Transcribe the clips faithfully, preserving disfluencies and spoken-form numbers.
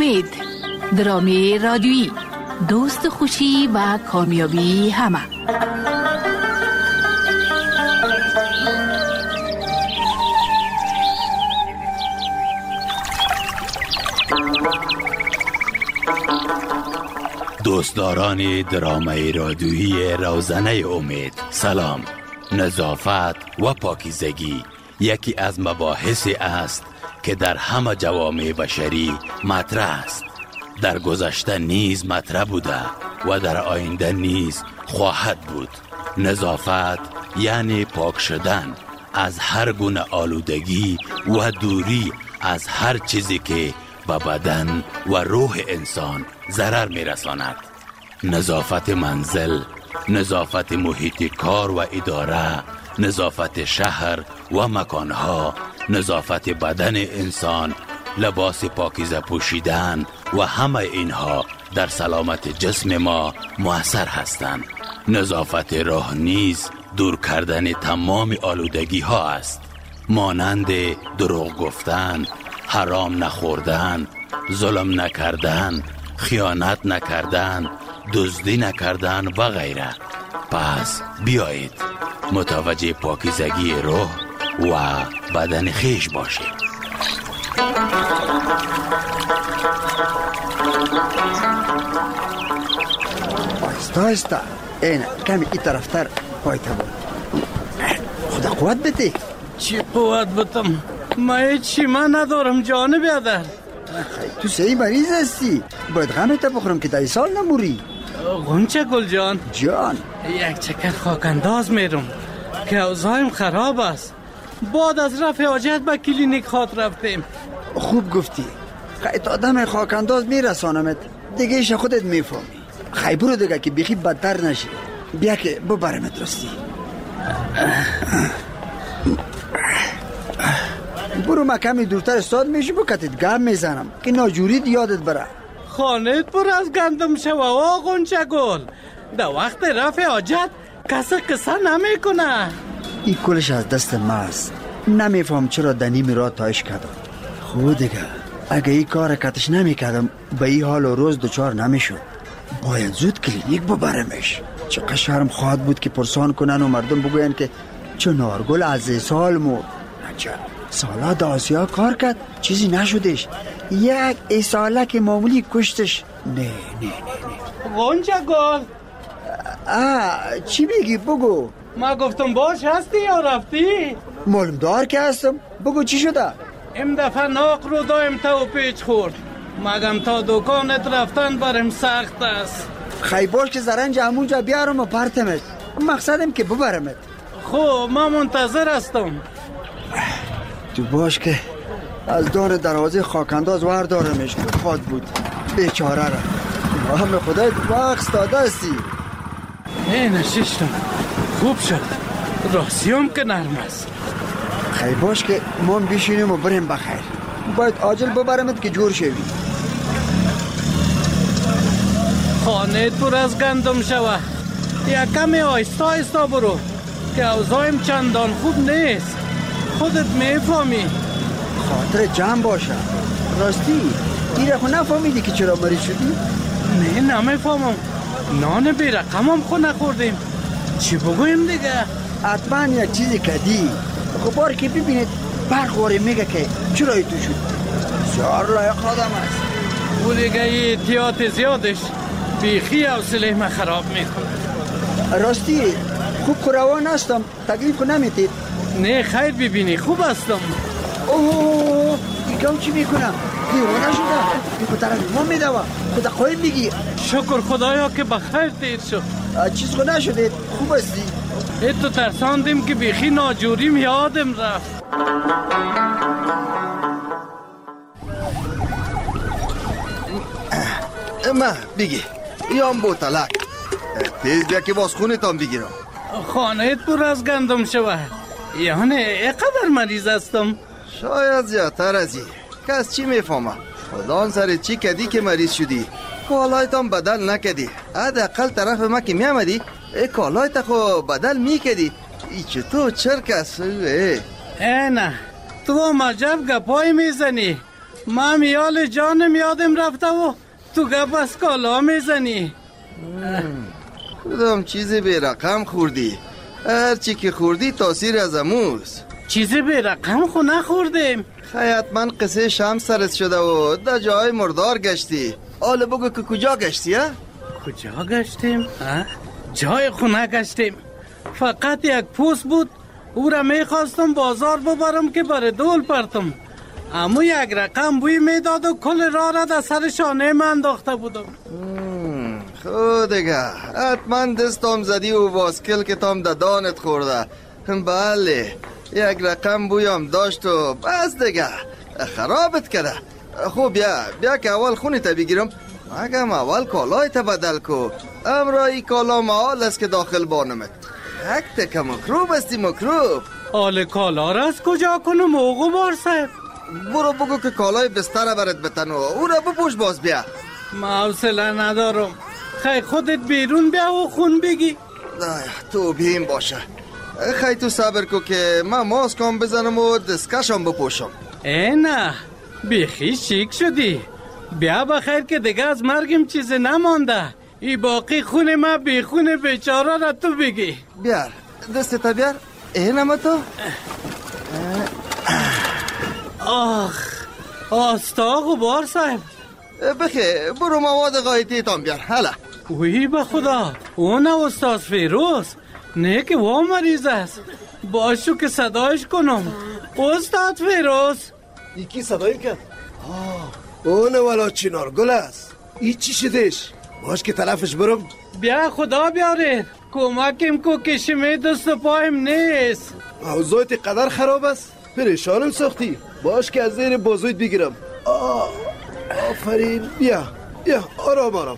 امید، درامه رادیویی، دوست خوشی و کامیابی همه. دوستداران درامه رادیویی روزنه امید، سلام. نظافت و پاکیزگی یکی از مباحثی است که در همه جوامع بشری مطرح است. در گذشته نیز مطرح بوده و در آینده نیز خواهد بود. نظافت یعنی پاک شدن از هر گونه آلودگی و دوری از هر چیزی که به بدن و روح انسان ضرر میرساند. نظافت منزل، نظافت محیط کار و اداره، نظافت شهر و مکانها، نظافت بدن انسان، لباس پاکیزه پوشیدن و همه اینها در سلامت جسم ما مؤثر هستند. نظافت راه نیز دور کردن تمام آلودگی ها است، مانند دروغ گفتن، حرام نخوردن، ظلم نکردن، خیانت نکردن، دزدی نکردن و غیره. پس بیایید متوجه پاکیزگی روح و بدن خیش باشید. آستا آستا این کمی این طرفتر پایتا بود. خدا قوت بده. چی قوت بتم؟ من چی من ندارم جان بیادر. تو سهی مریض هستی، باید غمت بخورم که تا ای سال نموری. غنچه گل جان جان یک چکر خاک انداز میرم که اوضاعم خراب است. بعد از رفع حاجت به کلینیک خاط رفتیم. خوب گفتی. خیلی آدم خاک انداز میرسانمت دیگه ایش خودت میفهمی. خیلی برو دیگه که بیخی بدتر نشی. بیا که ببرمت راستی. برو ما کمی دورتر استاد میشی بکتت گم میزنم که ناجورید یادت بره. خانت پر از گندم شوه و غنچه گل. در وقت رفع حاجت کسی قصه نمی کنه. این کلش از دست ما است. نمیفهم چرا دنیم را تایش کردم. خود دیگه اگه این کار کتش نمی کردم به این حال و روز دوچار نمی شد. باید زود کلینیک ببرمش. چقدر شرم خواهد بود که پرسان کنن و مردم بگوین که چه نارگل از ای سال مرد. نچه سالا دا آسیا کار کرد چیزی نشدش. یک ای ساله که معمولی کشتش. نه نه نه نه غنچه گل. آه چی بگی بگو. ما گفتم باش هستی یا رفتی؟ معلوم دار که هستم. بگو چی شده؟ ام دفعه ناق رو دایم تا و پیچ خورد. مگم تا دکانت رفتن برم سخت است. خیلی باش که زرنج همونجا بیارم و پرتمت. مقصدم که ببرمت. خب من منتظر هستم. تو باش که از دار دروازه خاکنداز وردارمش که خواد بود بیچاره را. همه خدایت وقت داده هستی. این ششتم خوب شد. راستیم که نرم است. خیلی باش که ما بیشینیم و بریم بخیر. باید عاجل ببرمت که جور شوی. خانه پر از گندم شوه. یک کمی آیستا آیستا برو که اوضاعم چندان خوب نیست. خودت میفهمی. خاطر جمع باشه. راستی این رخو نفهمیدی که چرا مریض شدی؟ نه نمیفهمم. نان بی رقمم خو نخوردیم. چی بگویم دیگه؟ حتما یک چیزی کدی. خب بار که ببینید برخواره میگه که چرا ای تو شد. بسیار لایق آدم است. او دیگه احتیاط زیادش بیخی حوصله من خراب میکنه. راستی خوب کروان هستم. تکلیف نمیتید؟ نه خیر ببینی خوب هستم. اوه این کم چی میکنم؟ دیوانه شده. این خود طرف ما میدوه. خدا خواهی میگی. شکر خدایا که بخیر دیر شد. چیز خود نشده. خوب هستی؟ ایتو ترساندیم که بیخی ناجوریم یادم رفت. اما بگی یام بوتلک تیز بیا که باز خونتان بگیرم. خانه پر از گندم شوه. یعنی اینقدر مریض هستم؟ شاید زیادتر از این. کس چی میفهمه؟ خدا سر چی کدی که مریض شدی؟ کالایتان بدل نکدی. حداقل طرف ما که میامدی کالایت خو بدل میکدی. ای چطور چرک است؟ ای نه تو مجب گپای میزنی. من میال جانم یادم رفته و تو گپ از کالا میزنی. کدام چیزی به رقم خوردی؟ هر چی که خوردی تاثیر از اموز. چیزی به رقم خو نخوردیم. خیلی من قصه شم سرت شده و در جای مردار گشتی. حالا بگو که کجا گشتی ها؟ کجا گشتیم؟ جای خو نگشتیم، فقط یک پوست بود، او را میخواستم بازار ببرم که بر دول پرتم، اما یک رقم بوی میداد و کل راه را در سر شانه من انداخته بودم. خود دیگه حتما دستم زدی و واسکل که تام در دانت خورده. بله یک رقم بویم داشت و بس دیگه خرابت کرده. خوب بیا بیا که اول خونی تا بگیرم، مگم اول کالای تا بدل کو. امرایی کالا محال است که داخل بانمت. یک تکه مکروب استی مکروب. حال کالا را از کجا کنم اوگو بار صاحب؟ برو بگو که کالای بستر برات بتن و او را بپوش باز بیا. ما حوصله ندارم، خی خودت بیرون بیا و خون بگی. تو بیم باشه. خی تو صبر کو که من ماسکم بزنم و دستکشم بپوشم. ای نه بیخی شیک شدی. بیا بخیر که دیگه از مرگم چیزی نمانده. ای باقی خون ما بی خون بیچاره را تو بگی. بیار دسته بیار. اینم تو. آخ آستا غبار صاحب. بخی برو مواد غایتی تام بیار. حالا وی به خدا اون استاد فیروز نه که وا مریض است. باشو که صدایش کنم. استاد فیروز. یکی صدایم کرد. اون والا چنار گل است. ای چی شدش؟ باش که طرفش برم. بیا خدا بیاره کمکم کو که شمی دست و پایم نیست. اوضاعت قدر خراب است. پریشانم ساختی. باش که از زیر بازویت بگیرم. آه. آفرین. بیا بیا آرام آرام.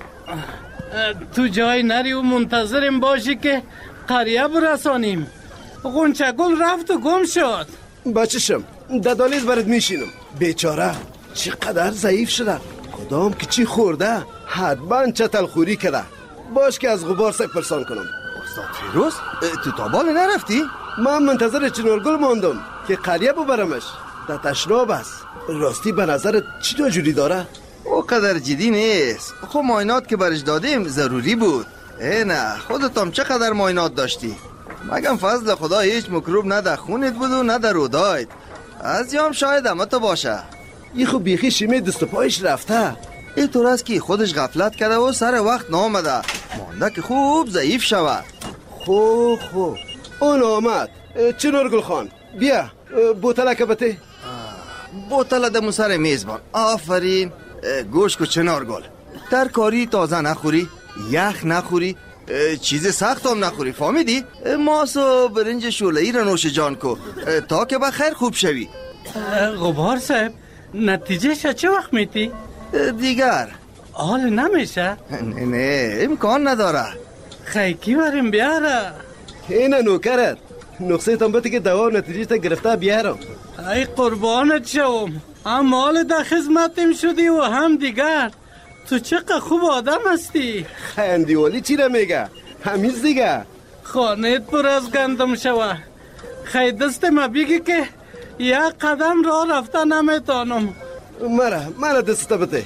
تو جای نری و منتظرم باشی که قریه برسانیم. غنچه گل رفت و گم شد. بچشم ددالیز برات میشینم. بیچاره چقدر ضعیف شده. کدام که چی خورده؟ حتما چتل خوری کرده. باش که از غبار سک پرسان کنم. استاد فیروز تو تابال نرفتی؟ من منتظر چنارگل ماندم که قریه ببرمش. در تشناب است. راستی به نظرت چی جوری داره؟ او قدر جدی نیست. خب معاینات که برش دادیم ضروری بود. ای نه خودتم چقدر معاینات داشتی؟ مگم فضل خدا هیچ مکروب نه در خونت بود و نه در رودایت. از یام شاید همه تو باشه. ای خب بیخی شیمه دست و پایش رفته. ای طور است که خودش غفلت کرده و سر وقت نامده. مانده که خوب ضعیف شود. خو خو اون آمد. چنارگل خان بیا بوتلک بته. بوتل دمو سر میزبان. آفرین. گوش کو چنارگل، ترکاری تازه نخوری، یخ نخوری، چیز سخت هم نخوری. فهمیدی؟ ماس و برنج شوله‌ای را نوش جان کو تا که بخیر خوب شوی. غبار صاحب نتیجه شا چه وقت میتی؟ دیگر حال نمیشه؟ نه نه امکان نداره. خیکی بریم بیاره. اینه نوکرت نقصه تنبتی که دوا نتیجه تا گرفته بیارم. ای قربانت شوم، هم حال در خدمتم شدی و هم دیگر. تو چقدر خوب آدم هستی. خندیوالی چی را میگه؟ همیز دیگه خانت پر از گندم شوه. خی دست ما بگی که یک قدم را رفته نمیتانم. مرا مرا دستا بده.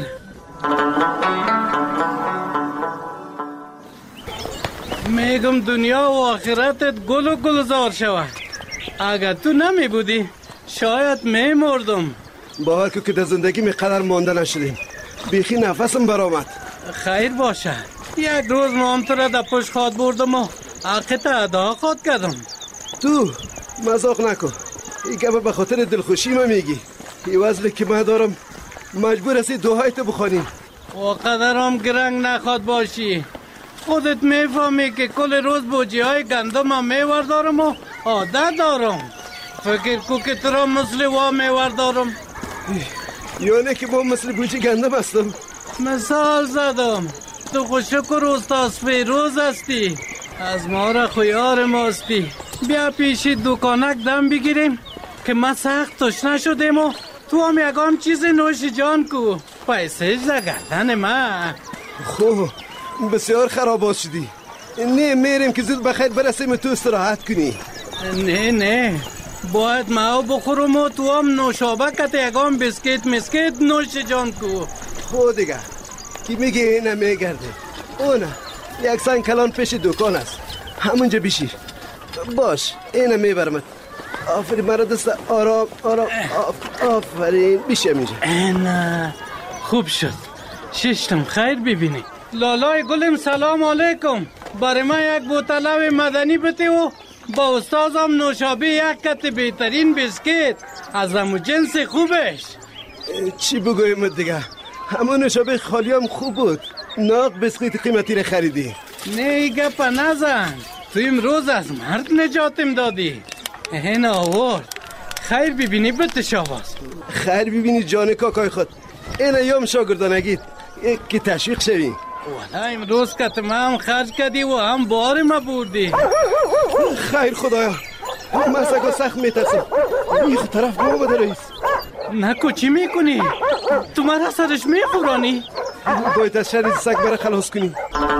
میگم دنیا و آخرتت گل و گلزار شوه. اگر تو نمی بودی شاید می مردم. باور که که در زندگی می قدر مانده نشدیم. بیخی نفسم برآمد. خیر باشه. یک روز ما هم تو را در پشت خواد بردم و حقیقت ادا خواد کردم. تو مزاق نکن. این گفت به خاطر دلخوشی ما میگی. این وزلی که من دارم مجبور هستی دوهایت بخوانی. و قدرم گرنگ نخواد باشی. خودت میفهمی که کل روز بوجی های گندم هم میور دارم و عادت دارم. فکر کو که تو را مثل وا میور دارم. یعنی که با مثل بوجی گندم هستم. مثال زدم. تو خوشکر استاد فیروز هستی. از ما را خویار ماستی. بیا پیشی دکانک دم بگیریم که ما سخت تشنه شدیم و تو هم یکم چیز نوش جان کو. پیسه زگردن ما. خب بسیار خراب شدی. نه میریم که زود بخیر برسیم تو استراحت کنی. نه نه باید ما بخورم و تو هم نوشابه کت یکام بسکیت مسکیت نوش جان کو. خود دیگه کی میگه اینه میگرده؟ اونه یک سنگ کلان پیش دکان است، همونجا بیشی. باش اینه میبرمت. آفرین مرا دست، آرام آرام. آف آفرین بیشه میشه. نه خوب شد. ششتم خیر ببینی. لالای گلم سلام علیکم. برای من یک بوتل مدنی بده و با استازم نوشابه یک کت بهترین بسکیت از همون جنس خوبش. چی بگویم دیگه؟ همون نوشابه خالی هم خوب بود. ناق بسکیت قیمتی رو خریدی. نه گپا نزن. تو امروز از مرد نجاتم دادی. این آورد. خیر ببینی بده شاباس. خیر ببینی جان کاکای خود. این ایام شاگردانگید که تشویق شوی. والا امروز که تو هم خرج کردی و هم بار ما بردی. خیر خدایا، من سگا سخت میترسم. این طرف ما بده رئیس. نکو چی میکنی؟ تو مرا سرش میخورانی؟ باید از شر سگ برای خلاص کنی.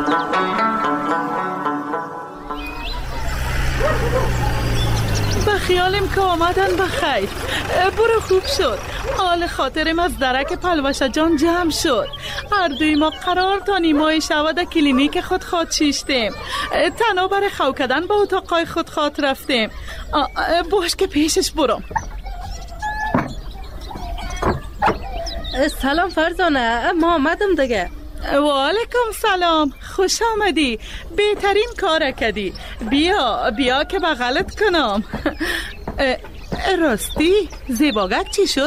با خیالم که آمدن بخیر. برو خوب شد. حال خاطرم از درک پلوشه جان جمع شد. هر دوی ما قرار تا نیمای شب در کلینیک خود خواد شیشتیم. تنها برای خو کردن با اتاقای خود خواد رفتیم. باش که پیشش برم. سلام فرزانه، ما آمدم دیگه. و علیکم سلام، خوش آمدی. بهترین کار کردی. بیا بیا که بغلت کنم. راستی زیباگک چی شد؟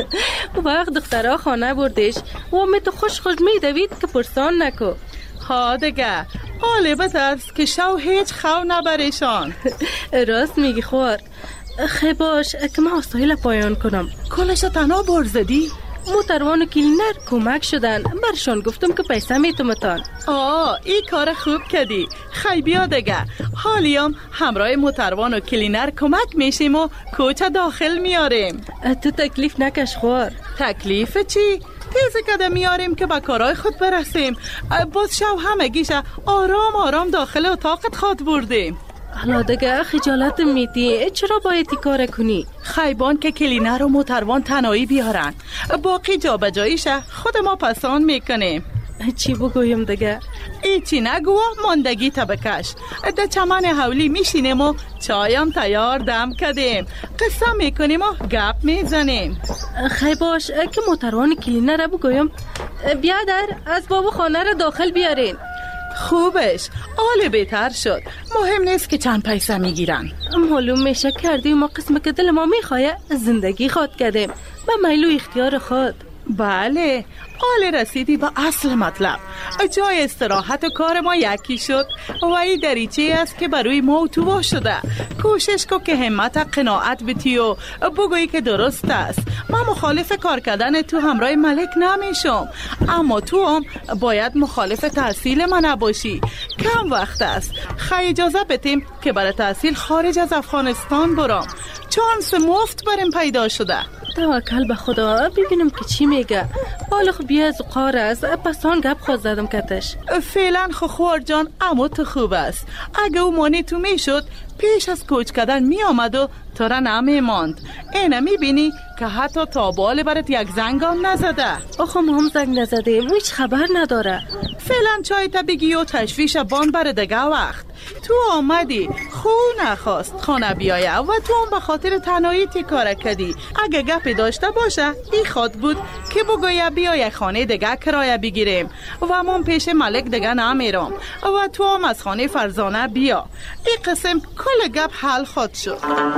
وقت دخترها خانه بردش و می تو خوش خوش می دوید که پرسان نکو. ها دیگه حاله بترس که شو هیچ خو نبریشان. راست میگی خوار. خیلی باش که من آستایل پایان کنم. کلش تنها برزدی؟ موتروان و کلینر کمک شدن، برشان گفتم که پیسه میتومتان. آه این کار خوب کردی. خیلی بیا دیگه حالیم همراه موتروان و کلینر کمک میشیم و کوچه داخل میاریم. تو تکلیف نکش خوار. تکلیف چی؟ تیزه کده میاریم که با کارهای خود برسیم. باز شو همه گیشه آرام آرام داخل اتاقت خواد بردیم. حالا دیگه خجالت میدی، چرا باید ای کار کنی؟ خیبان که کلینر و موتروان تنهایی بیارن، باقی جا بجاییشه خود ما پسان میکنیم. چی بگویم دیگه؟ ایچی نگو ماندگی تا بکش. در چمن حولی میشینیم و چایم تیار دم کردیم، قصه میکنیم و گپ میزنیم. خیلی باش که موتروان کلینر رو بگویم بیادر از بابا خانه رو داخل بیارین. خوبش آل بهتر شد. مهم نیست که چند پیسه میگیرن. معلوم میشه کردی ما قسم که دل ما میخواه زندگی خود کردیم با میل و اختیار خود. بله حال رسیدی به اصل مطلب. جای استراحت و کار ما یکی شد و این دریچه است که بروی ما اتوبا شده. کوشش کو که همت قناعت بتی و بگویی که درست است. من مخالف کار کردن تو همراه ملک نمیشم، اما تو هم باید مخالف تحصیل من نباشی. کم وقت است. خیلی اجازه بتیم که برای تحصیل خارج از افغانستان برام. چانس مفت بریم پیدا شده. توکل به خدا ببینم که چی میگه. حالا خب بیا از قار است پس آن گپ خود زدم کتش. فعلا خو خوار جان اما تو خوب است. اگه او مانی تو میشد پیش از کوچ کردن می آمد و تو را نمی ماند. اینه می بینی که حتی تا بال برات یک زنگ هم نزده. آخه ما هم زنگ نزده و هیچ خبر نداره. فعلا چای تا بگی و تشویش بان بر دگه وقت. تو آمدی خو نخواست خانه بیایه و تو هم به خاطر تنهایی تی کار کردی. اگه گپی داشته باشه ای خواد بود که بگویه بیایه خانه دگه کرایه بگیریم و من پیش ملک دگه نمیرم و تو هم از خانه فرزانه بیا. ای قسم کل گپ حل خود شد.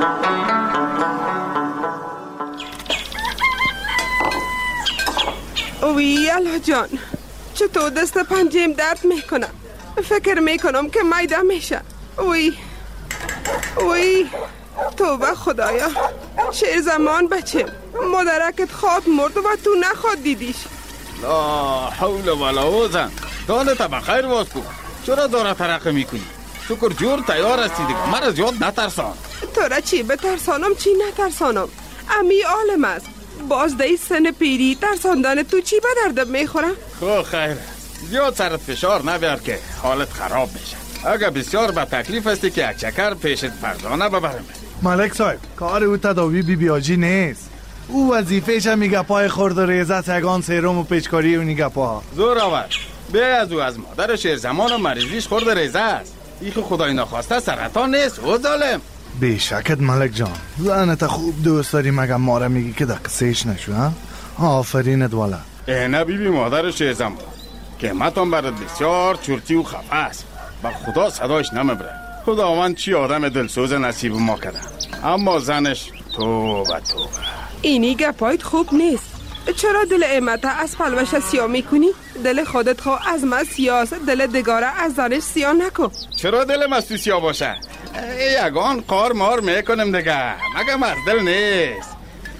اوی الله جان، چطور دست پنجم درد میکنم. فکر میکنم که میده میشه. اوی اوی توبه خدایا. شیر زمان بچه مادرکت خواد مرد و تو نخواد دیدیش. لا حول ولا قوة. دانه تا بخیر باز کن. چرا داره ترقه میکنی؟ شکر جور تیار هستی دیگه. مرا زیاد نترسان. تو را چی بترسانم چی نترسانم؟ امی عالم است. باز دی سن پیری ترساندن تو چی به دردم میخوره؟ خب خیر، زیاد سرت فشار نبیار که حالت خراب میشه. اگه بسیار به تکلیف هستی که یک چکر پیشت فرزانه ببرم. ملک صاحب کار او تداوی بی بیاجی نیست. او وظیفه‌ش هم میگه پای خورد و ریزه سگان سرم و پیچکاری و نیگه پا. زور آور به از او از مادر شیر زمان و مریضیش خورد ریزه است. ایخو خدای نخواسته سرطان نیست او ظالم. بیشکت ملک جان، زنت خوب دوست داری مگه ما را میگی که در قصهش نشو ها؟ آفرینت والا. نه بی بی مادر شیر زمان قیمتم برات بسیار چورتی و خفه است. با خدا صدایش نمیبره. خداوند چی آدم دلسوز نصیب ما کرده، اما زنش توبه توبه. اینی گپایت خوب نیست. چرا دل امتا از پلوش سیاه میکنی؟ دل خودت خو از من سیاست، دل دگاره از زنش سیاه نکن. چرا دل مستو سیاه باشه؟ یگان قار مار میکنم دیگه، مگه مرد دل نیست.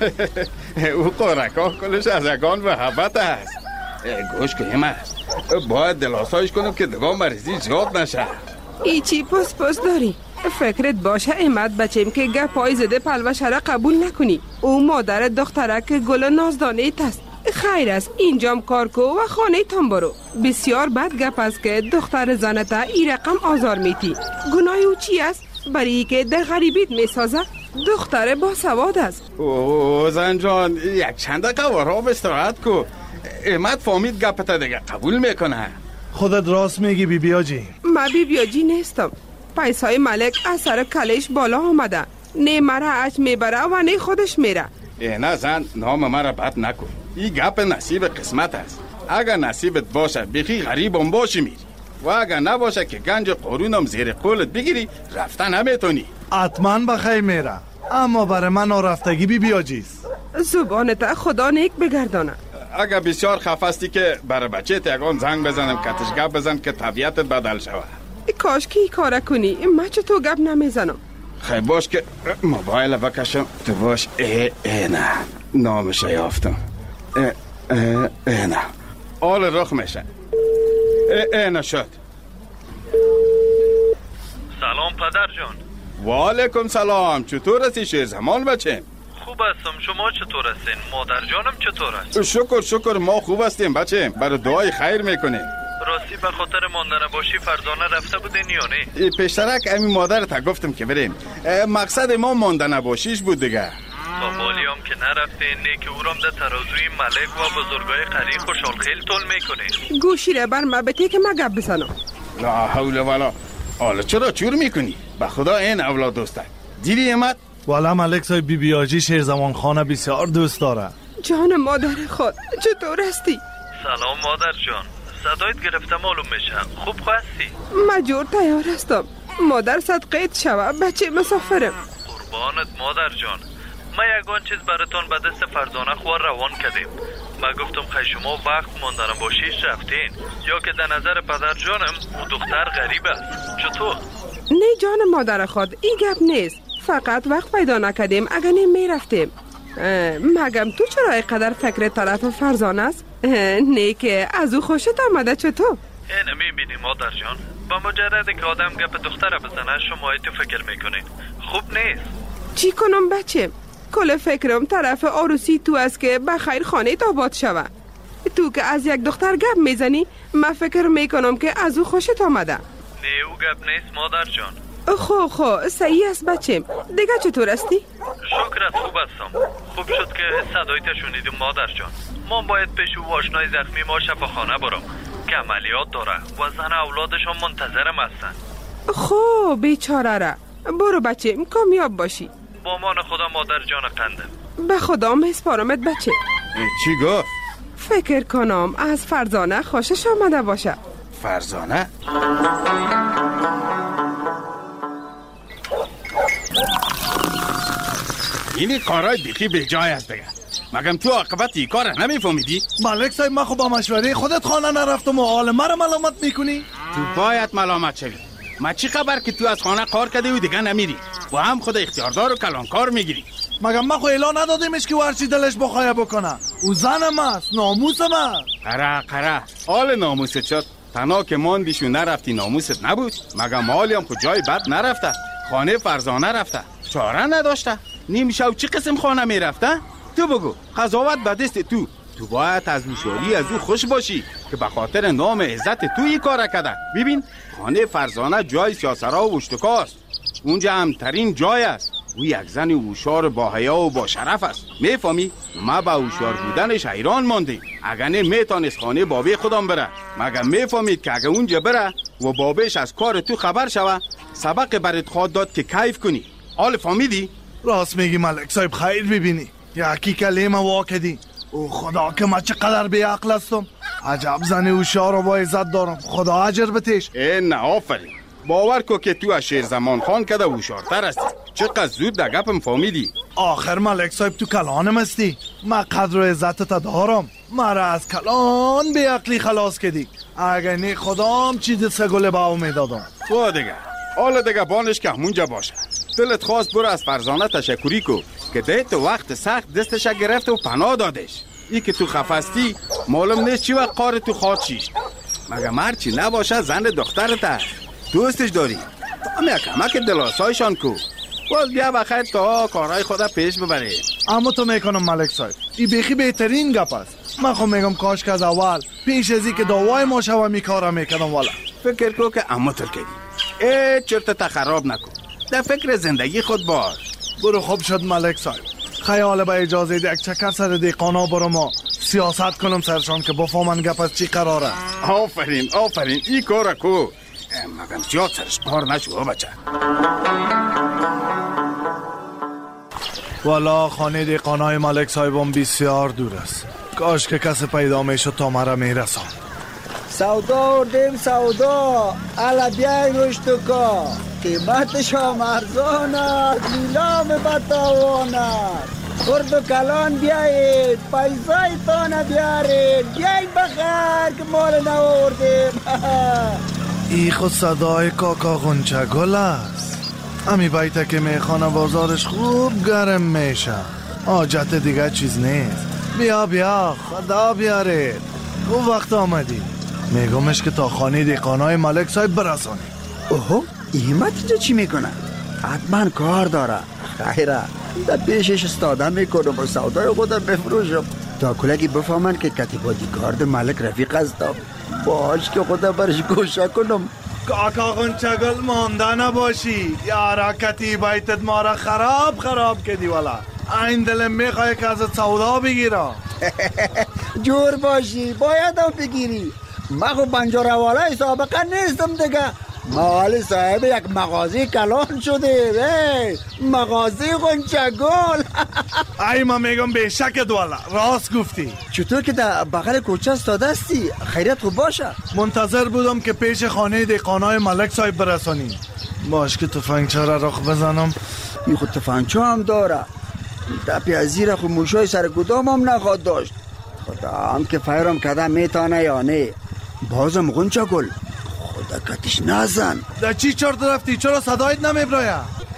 او قارکاه کلش از یگان محبت است. گوش کنیم است، باید دلاسایش کنم که دیگه مریضی زیاد نشه. ای چی پس پس داری؟ فکرت باشه امت بچیم که گپای زده پلوشه را قبول نکنی. او مادر دختره که گل نازدانه تست. خیر است اینجام کار کو و خانه تان برو. بسیار بد گپ است که دختر زنتا ای رقم آزار میتی. گناه او چی است؟ برای که در غریبیت میسازه. دختر با سواد است. اوه زن جان یک چند قوارها بستراحت کو. امت فامید گپتا دیگه قبول میکنه. خودت راست میگی بی بیاجی. من بی بیاجی نیستم. پیسای ملک از سر کلش بالا آمده. نه مرا اج میبره و نه خودش میره. نه زن نام مرا بد نکن. این گپ نصیب قسمت است. اگر نصیبت باشه بخی غریبم باشی میری و اگر نباشه که گنج قارونم زیر قولت بگیری رفته نمیتونی. حتما بخیر میره، اما برای من آرفتگی بی بیاجیست. زبانت خدا نیک بگردانه. اگر بسیار خفستی که برای بچه تیگان زنگ بزنم کتش گپ بزن که طبیعتت بدل شود. کاش که ای کاره کنی، من چه تو گپ نمیزنم. خیلی باش که موبایل بکشم تو باش. اه اه نه نامش یافتم. اه اه اه نه آل رخ میشه. اه اه نشد. سلام پدر جان. و علیکم سلام. چطور هستی شیر زمان بچه؟ خوب هستم، شما چطور هستین؟ مادر جانم چطور است؟ شکر شکر ما خوب هستیم بچه، برای دعای خیر میکنیم. راستی به خاطر ماندن باشی فرزانه رفته بودین یا نه؟ پیشترک امی مادر تا گفتم که بریم. مقصد ما ماندن باشیش بود دیگه. با بالی هم که نرفتین نه که او رام در ترازوی ملک و بزرگای قری خوشحال خیل طول میکنین. گوشی را بر مبته که ما گپ بزنم. لا حول ولا. حالا چرا چور میکنی؟ به خدا این اولاد دوسته دیدی امت؟ والا ملک صاحب بی بیاجی شیر زمان خانه بسیار دوست داره. جان مادر خود چطور هستی؟ سلام مادر جان، صدایت گرفته معلوم میشه. خوب هستی؟ مجور تیار هستم. مادر صدقیت شوه، بچه مسافرم. قربانت مادر جان. ما یگان چیز براتون به دست فرزانه خوار روان کردیم. ما گفتم خیلی شما وقت ماندن باشیش رفتین یا که در نظر پدر جانم او دختر غریب است. چطور؟ نه جان مادر خود این گپ نیست. فقط وقت پیدا نکردیم اگر نمی رفتیم. مگم تو چرا اینقدر فکر طرف فرزانه است؟ نه که از او خوشت آمده چطور؟ اینه میبینی مادر جان، با مجرد که آدم گپ دختره بزنه شما تو فکر میکنین. خوب نیست. چی کنم بچه؟ کل فکرم طرف عروسی تو است که بخیر خانه آباد شوه. تو که از یک دختر گپ میزنی من فکر میکنم که از او خوشت آمده. نه او گپ نیست مادر جان. خو خو صحیح است بچم. دیگه چطور هستی؟ شکرت خوب هستم. خوب شد که صدایت شنیدیم مادر جان. ما باید پیش او آشنای زخمی ما شفاخانه برم که عملیات داره و زن اولادشان منتظرم هستن. خو بیچاره را. برو بچم کامیاب باشی. با مان خدا مادر جان قندم. به خدا میسپارمت بچه. چی گفت؟ فکر کنم از فرزانه خوشش آمده باشه. فرزانه؟ اینی کارای بیخی به جای است دیگه. مگم تو عاقبت ای کار نمیفهمیدی؟ ملک صاحب ما خب با مشوره خودت خانه نرفتم و حال مرا ملامت میکنی؟ تو باید ملامت شوی. ما چی خبر که تو از خانه کار کرده و دیگه نمیری و هم خود اختیاردار و کلانکار میگیری؟ مگم ما خو اعلان ندادیمش که هرچی دلش بخواه بکنه. او زنم است، ناموسم است. قره قره حال ناموست شد. تنها که ماندیشو نرفتی ناموست نبود؟ مگم حالی هم خود جای بد نرفته. خانه فرزانه رفته، چاره نداشته. نیم شو چی قسم خانه میرفته؟ تو بگو قضاوت به دست تو. تو باید از نشوری از او خوش باشی که به خاطر نام عزت تو این کار کرده. ببین خانه فرزانه جای سیاسرها و اشتکاست. اونجا امترین جای است. او یک زن هوشیار با حیا و با شرف است. میفهمی؟ ما با هوشیار بودنش حیران ماندیم. اگر نه میتونست خانه بابی خودم بره. مگر میفهمید که اگر اونجا بره و بابیش از کار تو خبر شوه سبق برات خواهد داد که کیف کنی. حال فهمیدی؟ راست میگی ملک صاحب، خیر ببینی یکی کلمه واکدی. او خدا که من چقدر بی عقل هستم. عجب زن هوشیار و با عزت دارم، خدا اجر بتش. نه آفرین، باور کو که تو از شیر زمان خان کده هوشیارتر هستی. چقدر زود در گپم فهمیدی. آخر ملک صاحب تو کلانم هستی. من قدر و عزتت دارم. مرا از کلان بی عقلی خلاص کردی. اگر نه خدام چیز سگل باو میدادم. تو دیگه حالا دیگه بانش که همونجا باشه. دلت خواست برو از فرزانه تشکری کو که دیت وقت سخت دستش گرفت و پناه دادش. ای که تو خفستی معلوم نیست چی وقت قار تو خواد شیش. مگه مرچی نباشه زن دخترت هست، دوستش داری. هم یک کمک دلاسایشان کو. باز بیا بخیر تا کارهای خدا پیش ببره. اما تو میکنم ملک صاحب، ای بیخی بهترین گپ است. من خود میگم کاش که از اول پیش از این که دعوای ما شوه می کارم میکردم. والا فکر کو که اما تر کردی. ای چرت خراب نکن، در فکر زندگی خود باش. برو خوب شد ملک صاحب. خیال با اجازه یک چکر سر دیقانا برو ما سیاست کنم سرشان که بفهمن گپ از چی قراره. آفرین آفرین، ای کارا کو. مگم زیاد سرش کار نشو بچه. والا خانه دیقانای ملک صاحبم بسیار دور است. کاش که کس پیدا میشد تا مرا میرسان. سودا آوردیم سودا، الا بیای رشتوکا، قیمتش هم ارزان است، نیلام بتوان است. خرد و کلان بیایید، پیسای تانه بیارید، بیای بخیر که مال نوردیم. ای خود صدای کاکا غنچه گل است. امی بیته که میخانه بازارش خوب گرم میشه. حاجت دیگه چیز نیست. بیا بیا خدا بیارید. خوب وقت آمدی. میگمش که تا خانه دیقانای ملک صاحب برسانی. اوه ایمت اینجا چی میکنه؟ حتما کار داره. خیره در پیشش استاده میکنم و سودای خودم بفروشم تا کلگی بفهمن که کتیبادی کارد ملک رفیق هستم. باش که خودم برش گوشه کنم. کاکا غنچگل مانده نباشی. یارا کتیبایتت ما را خراب خراب کردی. والا این دلم میخواه که ازت سودا بگیرم. جور باشی باید هم بگیری. من خب بنجارواله سابقه نیستم دیگه. مال صاحب یک مغازه کلان شده. مغازه غنچگل. ای ما میگم به شک والا راست گفتی. چطور که در بغل کوچه استاده هستی؟ خیریت خوب باشه. منتظر بودم که پیش خانه دیقانای ملک صاحب برسانی. باش که تفنگچه را رخ بزنم. این خود تفنگچه هم داره. دپی از زیر خود موشای سر گدام هم نخواد داشت. خدا هم که فیرم کده میتانه یا نه. بازم غنچگل خدا کتش نزن. در چی چرت رفتی؟ چرا صدایت نمیبراید؟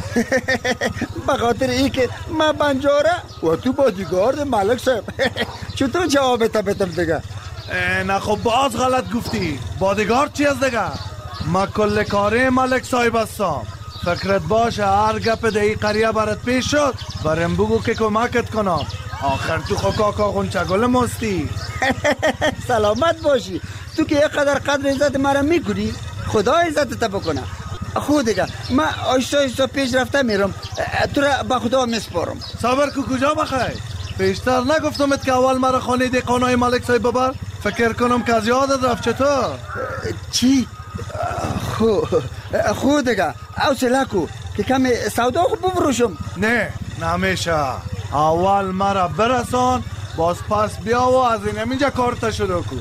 بخاطر ای که من بنجاره و تو بادیگارد ملک صاحب. چطور جوابت بدم دیگه؟ نه خب باز غلط گفتی. بادیگارد چی از دیگه؟ من کل کاره ملک صاحب هستم. فکرت باشه هر گپ دهی قریه برات پیش شد برم بگو که کمکت کنم. آخر تو خو کاکا غنچگل مستی. سلامت باشی. تو که یک قدر قدر عزت مرا میکنی خدا عزت تا بکنه. خود دیگه من آیستا آیستا پیش رفته میرم. تو را به خدا میسپارم. صبر کو کجا بخیر؟ پیشتر نگفتمت که اول مرا خانه دیقانای ملک صاحب ببر؟ فکر کنم که از یادت رفت. چطور؟ چی؟ خو خود دیگه حوصله کو که کمی سودا خوب بفروشم. نه نمیشه. اول مرا برسان باز پس بیا و از این همینجا کارتا شروع کو.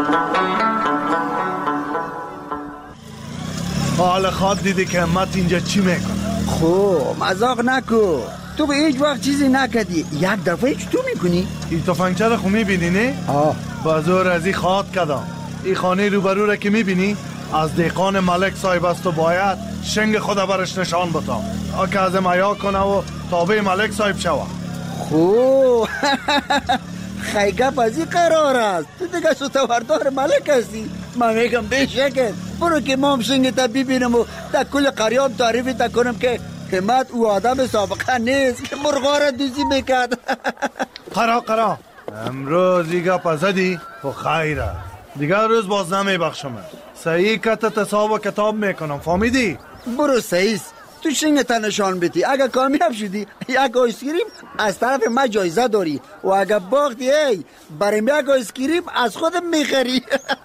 حال خود دیدی که همت اینجا چی میکنه. خب مزاق نکو. تو به هیچ وقت چیزی نکدی. یک دفعه چی تو میکنی؟ این تفنگچه رو خو میبینی نه؟ آه بازور از این خواد کدم. این خانه روبرو را که میبینی از دیقان ملک صاحب است و باید شنگ خدا برش نشان بتام که از میا کنه و تابع ملک صاحب شوه. خوب خیگپ از این قرار است. تو دیگه ستوردار ملک هستی. من میگم بشکت برو که ما هم شنگتا ببینم و در کل قریام تعریفی تا کنم که قیمت او آدم سابقه نیست که مرغا را دوزی میکرد. قرا قرا امروز این گپ زدی و خیر است. دیگر روز باز نمیبخشم. صحیح کتت حساب و کتاب میکنم. فهمیدی؟ برو صحیح. تو شنگت نشان بدی. اگه کامیاب شدی یک آیسکریم از طرف ما جایزه داری و اگه باختی ای بریم یک آیسکریم از خودم میخری.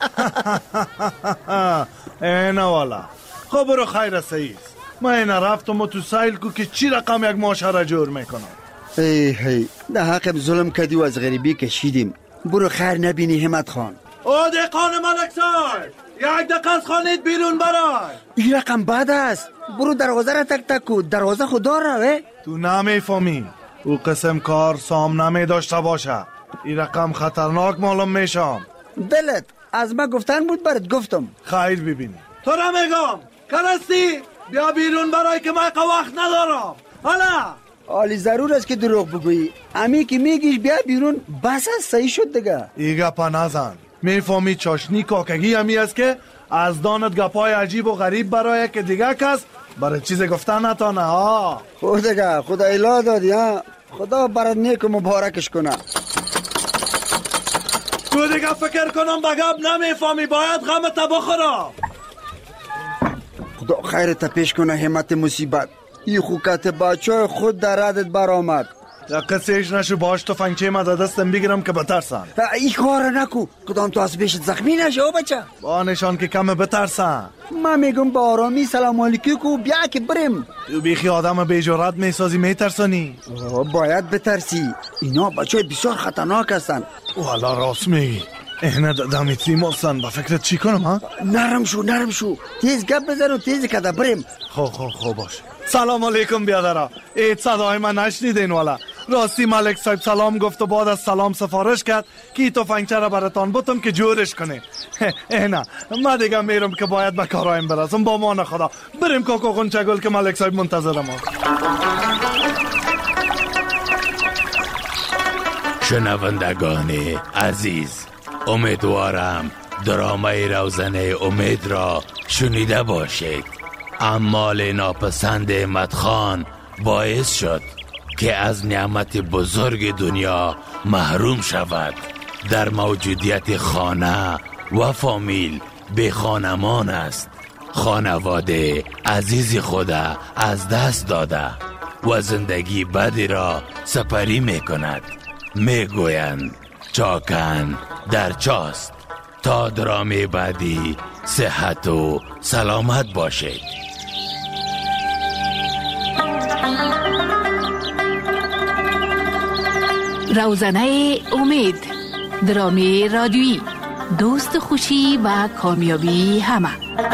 اینه والا. خب برو خیر سعید. ما این رفتم و تو سایل کو که چی رقم یک معاشره جور میکنم. ای هی ده حق ظلم کردی و از غریبی کشیدیم. برو خیر نبینی همت خان. او دقان ملک صاحب یک دقیقه از خانید بیرون برای. این رقم بد است. برو دروازه را تک تک کو. دروازه خدا روه. تو نمیفهمی او قسم کار سام نمی داشته باشه. این رقم خطرناک معلوم میشم. دلت از ما گفتن بود برات گفتم. خیر ببینی تو را میگم کرستی بیا بیرون برای که من وقت ندارم. حالا حالی ضرور است که دروغ بگویی. امی که میگیش بیا بیرون بس است. صحیح شد دیگه. ای گپا نزن. میفهمی چاشنی کاکگی همی است که از دانت گپای عجیب و غریب برای که دیگه کس برای چیز گفتن نتانه ها. خود دیگه خدا الا دادی ها. خدا برات نیک و مبارکش کنه. تو دیگه فکر کنم بگم نمیفهمی باید غمت بخورم. خدا خیرت پیش کنه همت مصیبت. این خوکت بچه خود در ردت برآمد. یا قصهش نشو باش تو فنگچه ما دستم بگیرم که بترسن. این کار نکو. کدام تو از بیشت زخمی نشو بچه. با نشان که کم بترسن. من میگم با آرامی سلام علیکم کو بیا که بریم. تو بیخی آدم بی جرأت میسازی میترسانی. باید بترسی. اینا بچه بسیار خطرناک هستن. والا راست میگی. اینه دمیتی مستن با فکرت چی کنم ها؟ نرم شو نرم شو. تیز گپ بزن و تیز کده بریم. خو خو خو باش. سلام علیکم بیادرا. اید صدای من نشنیدین والا. راستی ملک صاحب سلام گفت و بعد از سلام سفارش کرد که تو فنگچه را براتان بتم که جورش کنه. اینا ما دیگه میرم که باید به کارایم برسم. با مان خدا بریم کاکا غنچگل که ملک صاحب منتظر ما. شنوندگان عزیز، امیدوارم درامه روزنه امید را شنیده باشید. اعمال ناپسند مدخان باعث شد که از نعمت بزرگ دنیا محروم شود. در موجودیت خانه و فامیل به خانمان است. خانواده عزیز خود از دست داده و زندگی بدی را سپری می کند. می گویند چاکن در چاست. تا درامه بعدی صحت و سلامت باشید. روزنه امید، درامه رادیویی، دوست خوشی و کامیابی همه.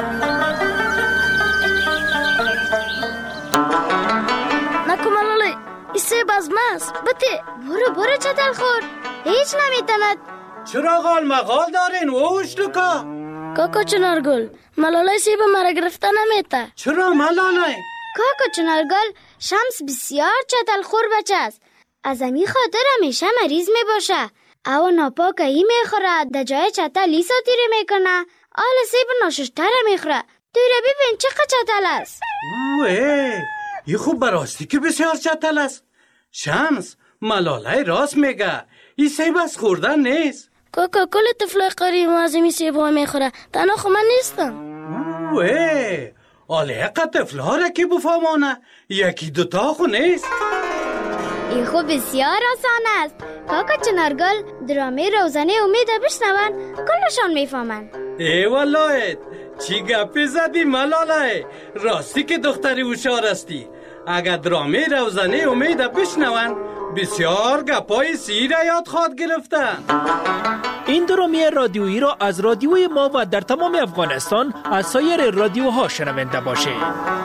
نکو ملاله ایسه بازمست بته برو برو چتل خور هیچ نمیتند. چرا غال مغال دارین ووش لکا؟ کاکا چنارگل ملاله سیب مرا گرفته نمیته. چرا ملاله؟ کاکا چنارگل شمس بسیار چتل خور بچه است. از امی خاطر همیشه مریض می باشه. او ناپاک ای می خوره. در جای چتل ای ساتیره می کنه. آل سیب ناششتر می خوره. دوره ببین چقدر چتل است. اوه ای خوب براستی که بسیار چتل است. شمس ملاله راست میگه. ای سیب از خوردن نیست. کاکا کل طفلای قریب از امی سیب ها می خوره. تنها خو من نیستم. اوه آله قد طفل ها را که بفهمانه. یکی دوتا خو نیست. این خوب بسیار آسان است. کاکا چنارگل درامه روزنه امید بشنون کلشان میفهمن. ای والله چی گپی زدی ملاله. راستی که دختری هوشیار استی. اگر درامه روزنه امید بشنون بسیار گپای سیر یاد خواد گرفتن. این درامه رادیویی را از رادیوی ما و در تمام افغانستان از سایر رادیوها شنونده باشید.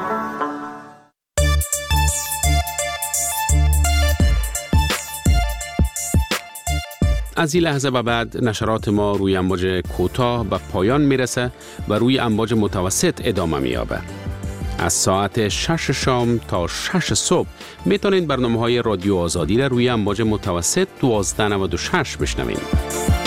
از این لحظه به بعد نشرات ما روی امواج کوتاه به پایان میرسه و روی امواج متوسط ادامه میابه. از ساعت شش شام تا شش صبح میتونید برنامه های رادیو آزادی را روی امواج متوسط دوازده نود و شش بشنوید.